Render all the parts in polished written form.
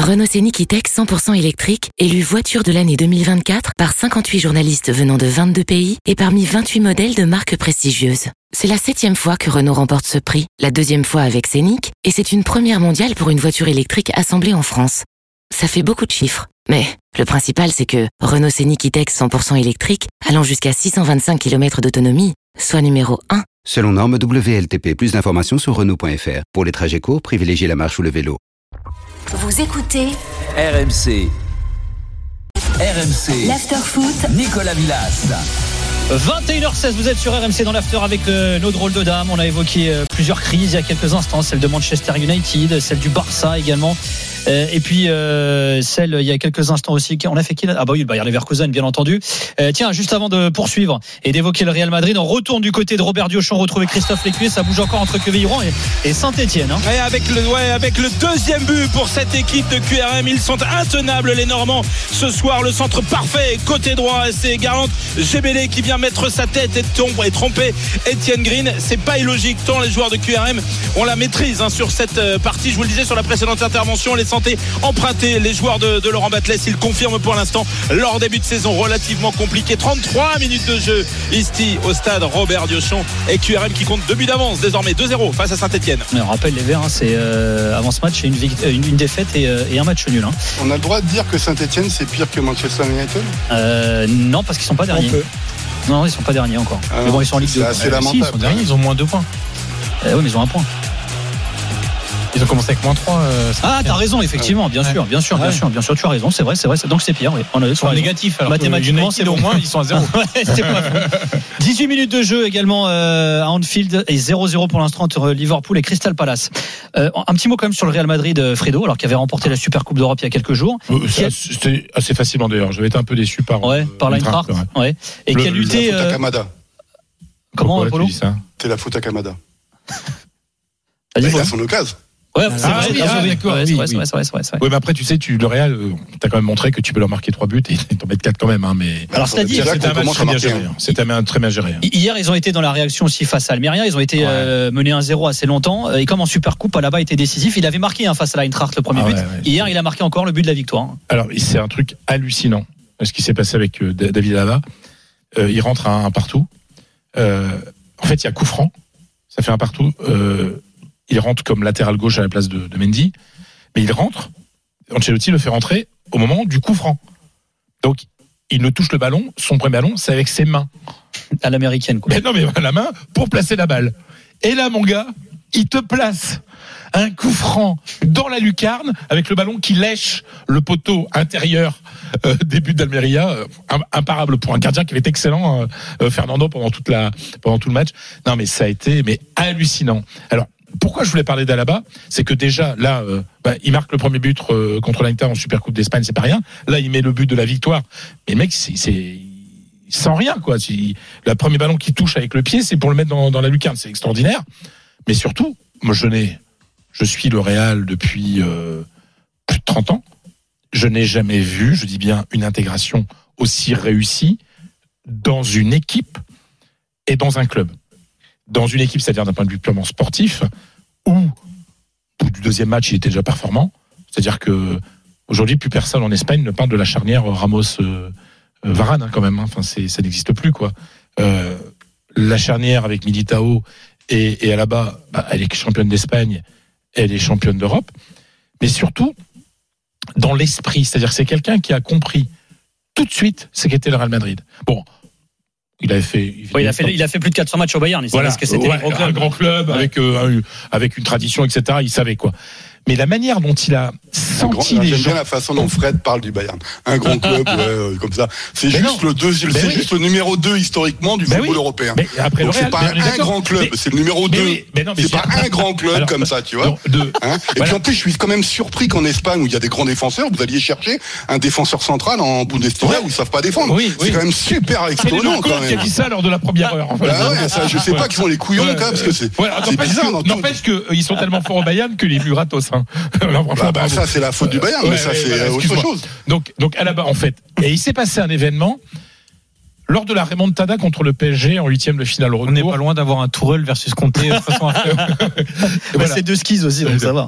Renault Scénic E-Tech 100% électrique, élu voiture de l'année 2024 par 58 journalistes venant de 22 pays et parmi 28 modèles de marques prestigieuses. C'est la 7e fois que Renault remporte ce prix, la 2e fois avec Scénic, et c'est une première mondiale pour une voiture électrique assemblée en France. Ça fait beaucoup de chiffres, mais le principal c'est que Renault Scénic E-Tech 100% électrique, allant jusqu'à 625 km d'autonomie, soit numéro 1. Selon norme WLTP, plus d'informations sur Renault.fr. Pour les trajets courts, privilégiez la marche ou le vélo. Vous écoutez RMC. l'Afterfoot. Nicolas Villas. 21h16, vous êtes sur RMC dans l'After avec nos drôles de dames. On a évoqué plusieurs crises il y a quelques instants, celle de Manchester United, celle du Barça également. Et puis celle il y a quelques instants aussi, on a fait qui là ? Ah bah oui, le Bayer Leverkusen bien entendu. Tiens, juste avant de poursuivre et d'évoquer le Real Madrid, on retourne du côté de Robert Diochon, retrouver Christophe Lécuyer. Ça bouge encore entre Quevilly-Rouen et Saint-Etienne. Et avec le deuxième but pour cette équipe de QRM, ils sont intenables les Normands. Ce soir, le centre parfait côté droit, c'est Garante Gebele qui vient mettre sa tête et tromper Etienne Green. C'est pas illogique tant les joueurs de QRM ont la maîtrise sur cette partie. Je vous le disais sur la précédente intervention, les sentait emprunter les joueurs de Laurent Batles. Ils confirment pour l'instant leur début de saison relativement compliqué. 33 minutes de jeu ici au stade Robert Diochon et QRM qui compte 2 buts d'avance désormais 2-0 face à Saint-Etienne. On rappelle les Verts, c'est avant ce match une défaite et un match nul. On a le droit de dire que Saint-Etienne c'est pire que Manchester United Non, parce qu'ils sont pas derniers. Non, ils sont pas derniers encore. Mais bon, ils sont en Ligue 2. C'est assez lamentable. Ils sont derniers, ils ont moins 2 points. Oui, mais ils ont 1 point. Ils ont commencé avec moins 3. T'as raison, effectivement, bien sûr, tu as raison, c'est vrai, donc c'est pire. Oui. Ils sont négatifs, alors mathématiquement, c'est au bon. moins, ils sont à 0. C'est pas faux. 18 minutes de jeu également à Anfield et 0-0 pour l'instant entre Liverpool et Crystal Palace. Un petit mot quand même sur le Real Madrid, Fredo, alors qu'il avait remporté la Super Coupe d'Europe il y a quelques jours. C'était assez facilement d'ailleurs, j'avais été un peu déçu par l'Eintracht. Ouais. Et qui a lutté. C'est la faute à Kamada. Comment, Polo ? C'est la faute à Kamada. Il a son occasion. Ouais, d'accord. C'est vrai. Oui, mais après, tu sais, le Real, t'as quand même montré que tu peux leur marquer 3 buts et t'en mettre 4 quand même. Mais... Alors, c'est-à-dire, c'était un match très bien géré. C'était un très bien géré. Hier, ils ont été dans la réaction aussi face à Almeria. Ils ont été menés 1-0 assez longtemps. Et comme en Supercoupe, Alaba était décisif. Il avait marqué face à l'Eintracht le premier but. Hier, il a marqué encore le but de la victoire. Alors, c'est un truc hallucinant ce qui s'est passé avec David Alaba. Il rentre à un partout. En fait, il y a coup franc. Ça fait un partout. Il rentre comme latéral gauche à la place de Mendy, mais il rentre. Ancelotti le fait rentrer au moment du coup franc. Donc, il ne touche le ballon. Son premier ballon, c'est avec ses mains. À l'américaine, quoi. Mais non, mais la main pour placer la balle. Et là, mon gars, il te place un coup franc dans la lucarne avec le ballon qui lèche le poteau intérieur des buts d'Almeria. Imparable pour un gardien qui avait été excellent, Fernando, pendant tout le match. Non, mais ça a été hallucinant. Alors, pourquoi je voulais parler d'Alaba, c'est que déjà là, il marque le premier but contre l'Inter en Supercoupe d'Espagne, c'est pas rien. Là, il met le but de la victoire. Mais le mec, c'est sans rien quoi. Le premier ballon qui touche avec le pied, c'est pour le mettre dans la lucarne, c'est extraordinaire. Mais surtout, moi, je suis le Real depuis plus de 30 ans. Je n'ai jamais vu, je dis bien, une intégration aussi réussie dans une équipe et dans un club. Dans une équipe, c'est-à-dire d'un point de vue purement sportif, où, au bout du deuxième match, il était déjà performant. C'est-à-dire que aujourd'hui, plus personne en Espagne ne parle de la charnière Ramos-Varane, quand même. Enfin, ça n'existe plus, quoi. La charnière avec Militao et Alaba, elle est championne d'Espagne, elle est championne d'Europe. Mais surtout, dans l'esprit, c'est-à-dire que c'est quelqu'un qui a compris tout de suite ce qu'était le Real Madrid. Bon. Il a fait plus de 400 matchs au Bayern. Il savait ce que c'était un grand club avec une tradition, etc. Il savait quoi. Mais la manière dont il a senti les gens. J'aime bien la façon dont Fred parle du Bayern. Un grand club, comme ça. C'est juste le deuxième, juste le numéro 2 historiquement du football européen. Mais après donc c'est pas un grand club, c'est le numéro 2. C'est pas un grand club comme ça, tu vois. Et puis en plus, je suis quand même surpris qu'en Espagne, où il y a des grands défenseurs, vous alliez chercher un défenseur central en Bundesliga où ils savent pas défendre. C'est quand même super extonnant quand même. Qui a dit ça lors de la première heure. Je sais pas qui sont les couillons, parce que c'est bizarre. N'empêche qu'ils sont tellement forts au Bayern que les plus gratos. Ça c'est la faute du Bayern, mais ça c'est autre chose. Donc Alaba, en fait, et il s'est passé un événement. Lors de la remontada contre le PSG en 8e de finale retour. On n'est pas loin d'avoir un Tourelle versus Conté de façon à faire. Voilà. C'est deux skis aussi, donc ça va.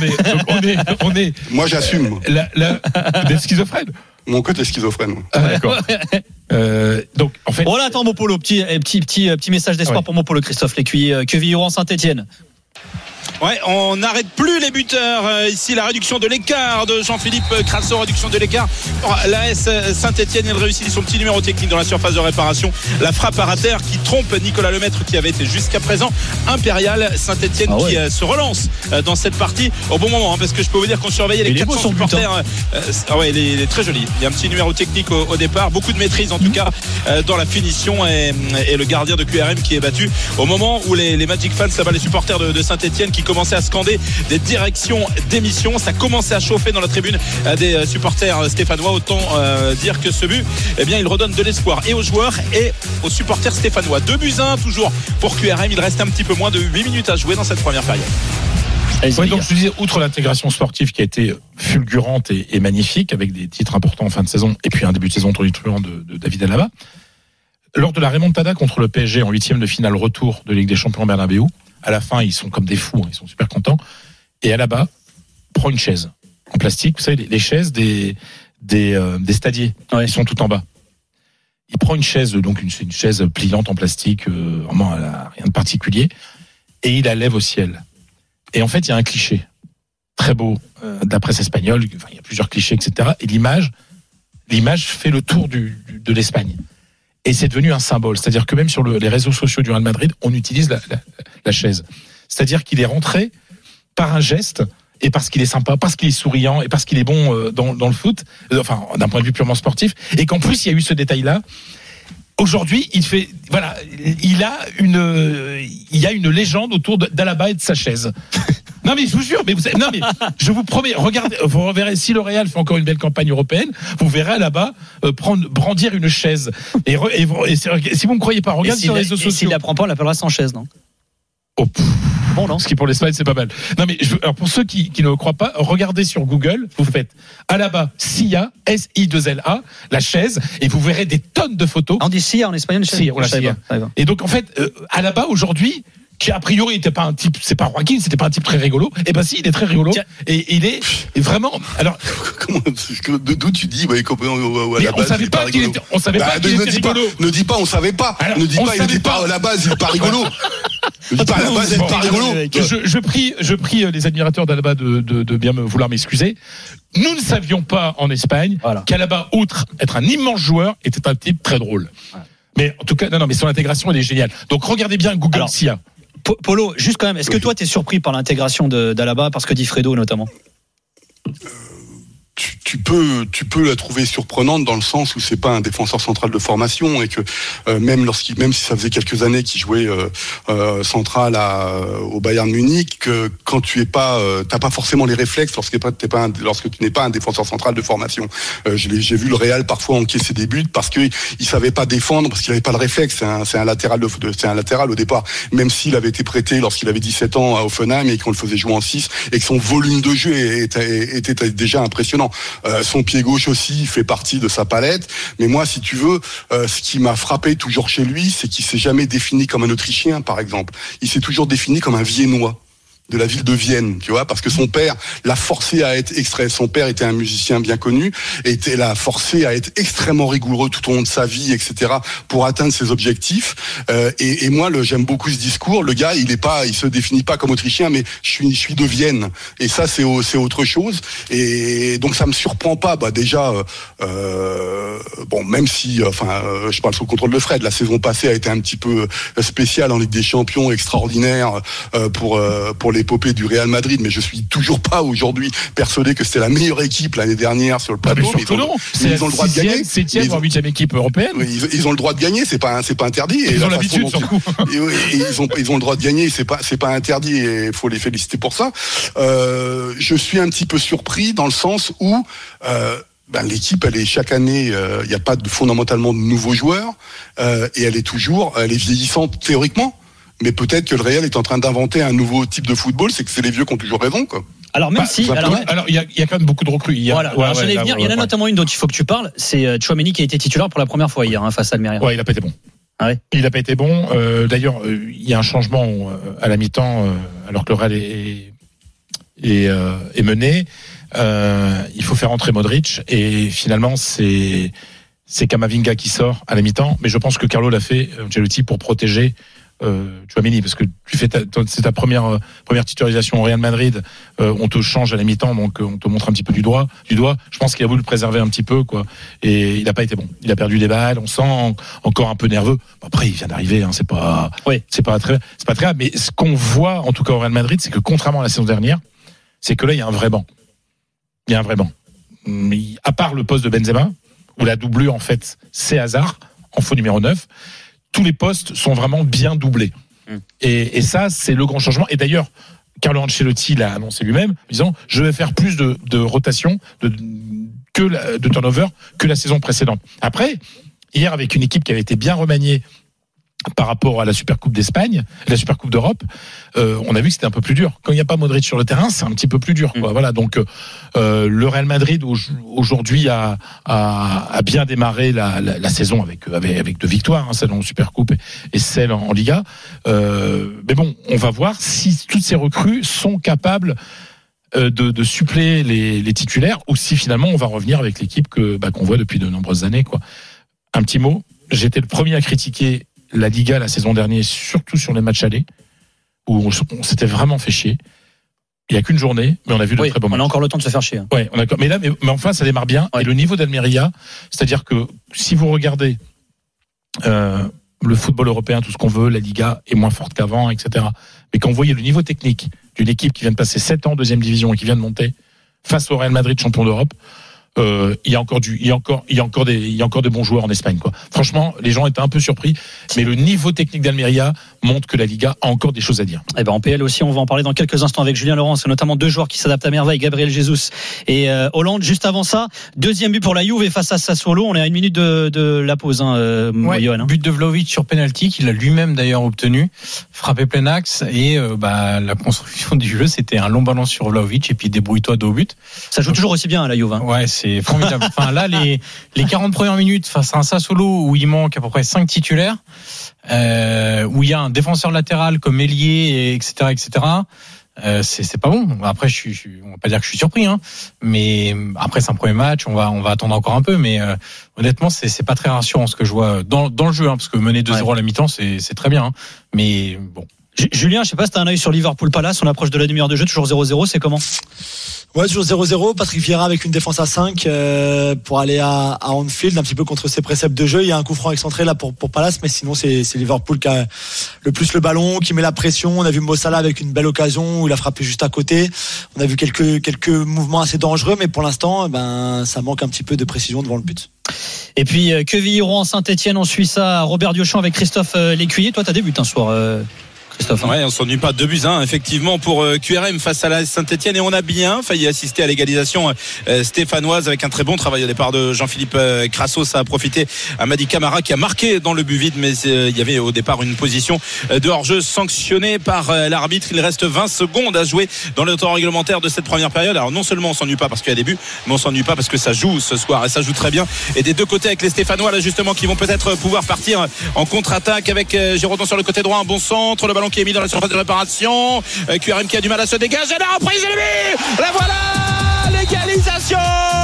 On est. Moi, j'assume. Des schizophrènes. Mon côté schizophrène. Ah, d'accord. Donc, en fait. Bon, là, attends, Mopolo, petit message d'espoir pour Mopolo, Christophe Lécuyer, Quevilly-Rouen-Saint-Etienne. Ouais, on n'arrête plus les buteurs. Ici, la réduction de l'écart de Jean-Philippe Crasso, réduction de l'écart. L'AS Saint-Etienne, il réussit son petit numéro technique dans la surface de réparation. La frappe à terre qui trompe Nicolas Lemaître, qui avait été jusqu'à présent impérial. Saint-Etienne qui se relance dans cette partie au bon moment, parce que je peux vous dire qu'on surveillait les 400 supporters. Il est très joli. Il y a un petit numéro technique au départ, beaucoup de maîtrise en tout cas dans la finition, et le gardien de QRM qui est battu au moment où les Magic fans, ça va, les supporters de Saint-Etienne qui commençaient à scander des directions d'émission. Ça commençait à chauffer dans la tribune des supporters stéphanois. Autant dire que ce but, il redonne de l'espoir et aux joueurs et aux supporters stéphanois. 2-1 toujours pour QRM. Il reste un petit peu moins de 8 minutes à jouer dans cette première période. Donc je disais, outre l'intégration sportive qui a été fulgurante et magnifique, avec des titres importants en fin de saison et puis un début de saison tonitruant de David Alaba, lors de la remontada contre le PSG en 8e de finale retour de Ligue des Champions Bernabéu, à la fin, ils sont comme des fous, ils sont super contents. Et Alaba prend une chaise en plastique, vous savez, les chaises des stadiers, ils sont tout en bas. Il prend une chaise, donc une chaise pliante en plastique, vraiment rien de particulier, et il la lève au ciel. Et en fait, il y a un cliché très beau de la presse espagnole. Il y a plusieurs clichés, etc. Et l'image fait le tour de l'Espagne. Et c'est devenu un symbole. C'est-à-dire que même sur les réseaux sociaux du Real Madrid, on utilise la chaise. C'est-à-dire qu'il est rentré par un geste, et parce qu'il est sympa, parce qu'il est souriant, et parce qu'il est bon dans le foot, enfin, d'un point de vue purement sportif, et qu'en plus, il y a eu ce détail-là. Aujourd'hui, il y a une légende autour d'Alaba et de sa chaise. Non mais je vous jure, je vous promets, regardez, vous reverrez, si le Real fait encore une belle campagne européenne, vous verrez là-bas brandir une chaise. Et si vous me croyez pas, regardez sur les réseaux sociaux. S'il la prend pas, on l'appellera sans chaise, non? Bon, non. Ce qui pour l'Espagne, c'est pas mal. Non mais alors pour ceux qui ne le croient pas, regardez sur Google, vous faites Alaba Silla, S-I-2-L-A, la chaise, et vous verrez des tonnes de photos. On dit Silla en espagnol, Silla. Et donc en fait, Alaba aujourd'hui, qui a priori n'était pas un type, c'est pas Joaquin, c'était pas un type très rigolo. Et ben si, il est très rigolo. Et il est vraiment. Alors, d'où tu dis, on savait pas qu'il était, rigolo. Ne dis pas, on savait pas. Alors, ne dis pas, il n'était pas à la base, il n'est pas rigolo. Ne dis pas à la base, il n'est pas rigolo. Je prie les admirateurs d'Alaba de bien vouloir m'excuser. Nous ne savions pas en Espagne qu'Alaba, outre être un immense joueur, était un type très drôle. Mais en tout cas, mais son intégration, elle est géniale. Donc regardez bien Google Sia. Polo, juste quand même, est-ce que toi t'es surpris par l'intégration d'Alaba, parce que dit Fredo notamment? Tu peux la trouver surprenante dans le sens où c'est pas un défenseur central de formation, et que même si ça faisait quelques années qu'il jouait central au Bayern Munich, que quand tu es pas t'as pas forcément les réflexes lorsque tu n'es pas un défenseur central de formation. J'ai vu le Real parfois encaisser des buts parce que il savait pas défendre, parce qu'il avait pas le réflexe. C'est un latéral au départ, même s'il avait été prêté lorsqu'il avait 17 ans à Hoffenheim et qu'on le faisait jouer en 6 et que son volume de jeu était déjà impressionnant. Son pied gauche aussi fait partie de sa palette, mais moi, si tu veux, ce qui m'a frappé toujours chez lui, c'est qu'il s'est jamais défini comme un Autrichien, par exemple. Il s'est toujours défini comme un Viennois de la ville de Vienne, tu vois, parce que son père l'a forcé à être extrait. Son père était un musicien bien connu, et l'a forcé à être extrêmement rigoureux tout au long de sa vie, etc., pour atteindre ses objectifs. Et moi, j'aime beaucoup ce discours. Le gars, il se définit pas comme Autrichien, mais je suis de Vienne. Et ça, c'est autre chose. Et donc, ça me surprend pas. Déjà, même si, je parle sous le contrôle de Fred, la saison passée a été un petit peu spéciale en Ligue des Champions, extraordinaire pour l'épopée du Real Madrid, mais je suis toujours pas aujourd'hui persuadé que c'était la meilleure équipe l'année dernière sur le plateau. Ils ont le droit de gagner. 7e ou 8e équipe européenne. Ils ont le droit de gagner, c'est pas interdit. Ils ont l'habitude surtout. Ils ont le droit de gagner, c'est pas interdit, et il faut les féliciter pour ça. Je suis un petit peu surpris dans le sens où l'équipe, chaque année, il n'y a pas fondamentalement de nouveaux joueurs, et elle est vieillissante théoriquement. Mais peut-être que le Real est en train d'inventer un nouveau type de football, c'est que c'est les vieux qui ont toujours raison, quoi. Alors même si, il y a quand même beaucoup de recrues. J'allais venir. Il y en a notamment une dont il faut que tu parles. C'est Tchouaméni qui a été titulaire pour la première fois hier face à Almeria. Ouais, il a pas été bon. Ah ouais. Il n'a pas été bon. D'ailleurs, il y a un changement à la mi-temps, alors que le Real est mené. Il faut faire entrer Modric et finalement c'est Camavinga qui sort à la mi-temps. Mais je pense que Carlo l'a fait, Ancelotti, pour protéger Tchouaméni, parce que c'est ta première titularisation au Real Madrid, on te change à la mi-temps, donc on te montre un petit peu du doigt. Je pense qu'il a voulu le préserver un petit peu, quoi. Et il n'a pas été bon. Il a perdu des balles, on sent encore un peu nerveux. Après, il vient d'arriver, c'est pas très grave. Mais ce qu'on voit, en tout cas au Real Madrid, c'est que contrairement à la saison dernière, c'est que là, il y a un vrai banc. À part le poste de Benzema, où la doublure, en fait, c'est Hazard, en faux numéro 9, tous les postes sont vraiment bien doublés. Et ça, c'est le grand changement. Et d'ailleurs, Carlo Ancelotti l'a annoncé lui-même, en disant, je vais faire plus de rotation, de turnover que la saison précédente. Après, hier, avec une équipe qui avait été bien remaniée par rapport à la Supercoupe d'Espagne, la Supercoupe d'Europe, on a vu que c'était un peu plus dur. Quand il n'y a pas Modric sur le terrain, c'est un petit peu plus dur, quoi. Voilà. Donc le Real Madrid aujourd'hui a bien démarré la saison avec 2 victoires, celle en Supercoupe et celle en Liga. Mais bon, on va voir si toutes ces recrues sont capables de suppléer les titulaires, ou si finalement on va revenir avec l'équipe qu'on voit depuis de nombreuses années, quoi. Un petit mot, j'étais le premier à critiquer la Liga la saison dernière, surtout sur les matchs allés, où on s'était vraiment fait chier. Il n'y a qu'une journée, mais on a vu de très bons matchs. On a encore le temps de se faire chier. Ouais, mais enfin, ça démarre bien. Ouais. Et le niveau d'Almeria, c'est-à-dire que si vous regardez le football européen, tout ce qu'on veut, la Liga est moins forte qu'avant, etc. Mais quand vous voyez le niveau technique d'une équipe qui vient de passer 7 ans en 2e division et qui vient de monter face au Real Madrid, champion d'Europe, il y a encore des bons joueurs en Espagne, quoi. Franchement, les gens étaient un peu surpris, mais le niveau technique d'Almeria montre que la Liga a encore des choses à dire. En PL aussi, on va en parler dans quelques instants avec Julien Laurent. C'est notamment 2 joueurs qui s'adaptent à merveille, Gabriel Jesus et Hollande. Juste avant ça, 2e but pour la Juve et face à Sassuolo. On est à 1 minute de la pause, Johan. But de Vlahovic sur penalty qu'il a lui-même d'ailleurs obtenu, frappé plein axe, et la construction du jeu, c'était un long ballon sur Vlahovic et puis débrouille-toi de haut but. Ça joue toujours aussi bien à la Juve. Ouais, c'est formidable. Enfin là, les 40 premières minutes face à un Sassuolo où il manque à peu près 5 titulaires, où il y a un défenseur latéral comme ailier, etc., c'est pas bon. Après, on va pas dire que je suis surpris, mais après c'est un premier match, on va attendre encore un peu, mais honnêtement, c'est pas très rassurant ce que je vois dans le jeu, parce que mener 2-0 à la mi-temps, c'est très bien, mais bon. Julien, je sais pas si t'as un œil sur Liverpool Palace, on approche de la demi-heure de jeu, toujours 0-0, c'est comment? Ouais, toujours 0-0. Patrick Vieira avec une défense à 5 pour aller à Anfield, un petit peu contre ses préceptes de jeu. Il y a un coup franc excentré là pour Palace, mais sinon c'est Liverpool qui a le plus le ballon, qui met la pression. On a vu Mo Salah avec une belle occasion où il a frappé juste à côté. On a vu quelques mouvements assez dangereux, mais pour l'instant, ça manque un petit peu de précision devant le but. Et puis Quevilly-Rouen, Saint-Etienne, on suit ça à Robert Diochon avec Christophe Lécuyer. Toi, t'as des buts un soir, Christophe. Ouais, on s'ennuie pas. 2-1 effectivement pour QRM face à la Saint-Etienne, et on a bien failli assister à l'égalisation stéphanoise avec un très bon travail au départ de Jean-Philippe Crasso. Ça a profité à Madi Camara qui a marqué dans le but vide, mais il y avait au départ une position de hors-jeu sanctionnée par l'arbitre. Il reste 20 secondes à jouer dans le temps réglementaire de cette première période. Alors non seulement on s'ennuie pas parce qu'il y a des buts, mais on s'ennuie pas parce que ça joue ce soir, et ça joue très bien. Et des deux côtés avec les Stéphanois là justement qui vont peut-être pouvoir partir en contre-attaque avec Géraudon sur le côté droit, un bon centre, le ballon qui est mis dans la surface de réparation, QRM qui a du mal à se dégager, la reprise et le but, la voilà, l'égalisation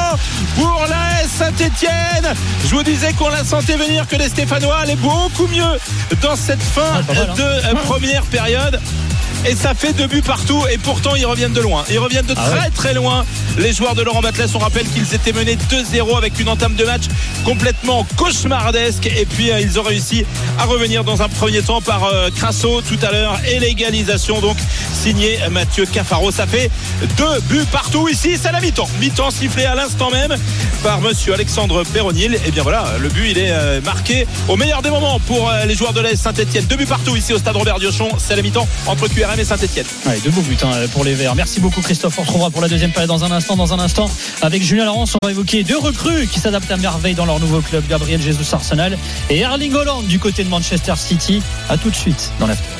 pour l'AS Saint-Etienne. Je vous disais qu'on la sentait venir, que les Stéphanois allaient beaucoup mieux dans cette fin de première période. Et ça fait 2 buts partout, et pourtant ils reviennent de loin. Ils reviennent de très loin. Les joueurs de Laurent Batles, on rappelle qu'ils étaient menés 2-0 avec une entame de match complètement cauchemardesque, et puis ils ont réussi à revenir dans un premier temps par Crasso tout à l'heure, et l'égalisation donc signé Mathieu Cafaro. Ça fait 2 buts partout ici, c'est la mi-temps. Mi-temps sifflé à l'instant même par monsieur Alexandre Perronil. Et bien voilà, le but il est marqué au meilleur des moments pour les joueurs de l'AS Saint-Etienne. 2 buts partout ici au stade Robert Diochon, c'est la mi-temps entre QRM et Saint-Etienne. Ouais, 2 beaux buts pour les Verts. Merci beaucoup Christophe. On retrouvera pour la deuxième période dans un instant avec Julien Laurent. On va évoquer 2 recrues qui s'adaptent à merveille dans leur nouveau club, Gabriel Jesus Arsenal et Erling Haaland du côté de Manchester City. À tout de suite dans l'after.